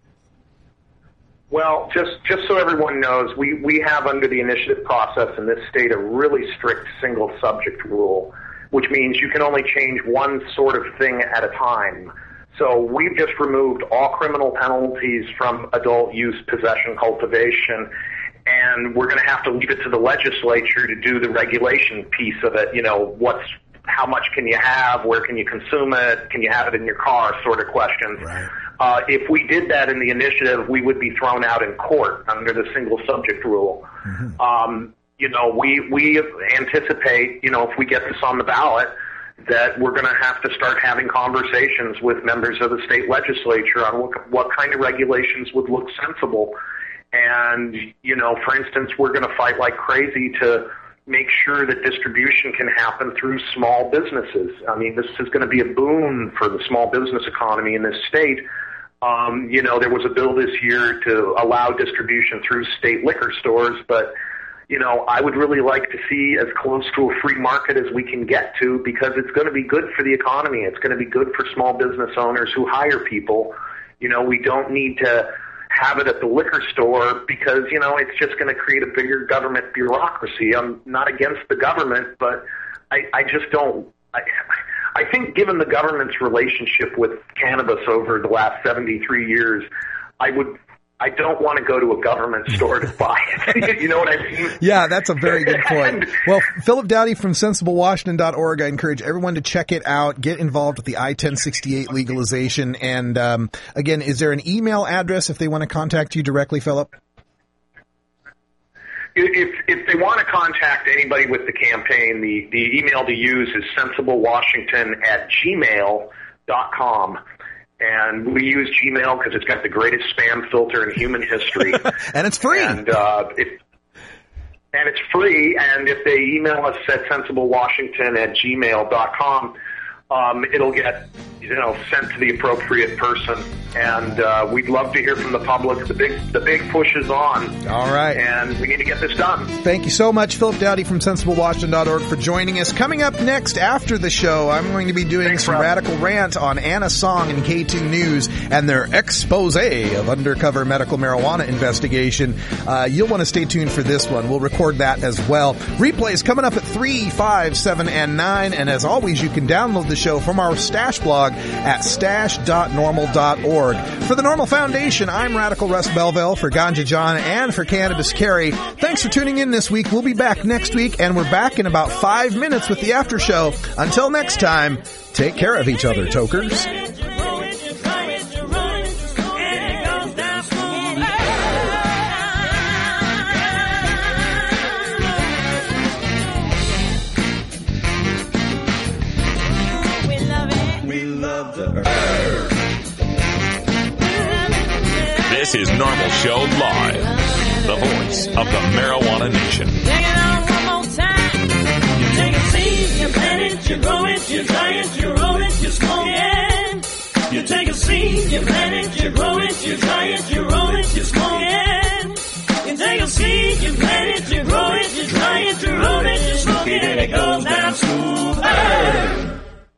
Well, just so everyone knows, we have under the initiative process in this state a really strict single subject rule, which means you can only change one sort of thing at a time. So we've just removed all criminal penalties from adult use, possession, cultivation, and we're going to have to leave it to the legislature to do the regulation piece of it. How much can you have? Where can you consume it? Can you have it in your car? Sort of questions. Right. If we did that in the initiative, we would be thrown out in court under the single subject rule. Mm-hmm. We anticipate, if we get this on the ballot, that we're going to have to start having conversations with members of the state legislature on what kind of regulations would look sensible. And, for instance, we're going to fight like crazy to make sure that distribution can happen through small businesses. I mean, this is going to be a boon for the small business economy in this state. There was a bill this year to allow distribution through state liquor stores, but, I would really like to see as close to a free market as we can get to, because it's going to be good for the economy. It's going to be good for small business owners who hire people. We don't need to have it at the liquor store because, it's just going to create a bigger government bureaucracy. I'm not against the government, but I just don't. I think given the government's relationship with cannabis over the last 73 years, I don't want to go to a government store to buy it. You know what I mean? Yeah, that's a very good point. Well, Philip Dowdy from sensiblewashington.org, I encourage everyone to check it out, get involved with the I-1068 legalization. And again, is there an email address if they want to contact you directly, Philip? If they want to contact anybody with the campaign, the email to use is sensiblewashington@gmail.com. And we use Gmail because it's got the greatest spam filter in human history. And it's free. And it's free. And if they email us at sensiblewashington@gmail.com, it'll get sent to the appropriate person. And we'd love to hear from the public. The big push is on. All right. And we need to get this done. Thank you so much, Philip Dowdy from SensibleWashington.org, for joining us. Coming up next after the show, I'm going to be doing some radical rant on Anna Song and K2 News and their expose of undercover medical marijuana investigation. You'll want to stay tuned for this one. We'll record that as well. Replays coming up at 3, 5, 7, and 9. And as always, you can download the show from our Stash blog at stash.normal.org. For the Normal Foundation, I'm Radical Russ Belville, for Ganja John, and for Cannabis Carrie. Thanks for tuning in this week. We'll be back next week, and we're back in about 5 minutes with the after show. Until next time, take care of each other, tokers. This is Normal Show Live, the voice of the Marijuana Nation. Take it on one more time. You take a seed, you plant it, you grow it, you dry it, you roll it, you smoke it. You take a seed, you plant it, you grow it, you dry it, you roll it, you smoke it. You take a seed, you plant it, you grow it, you dry it, you roll it, you smoke it, and it goes down smooth.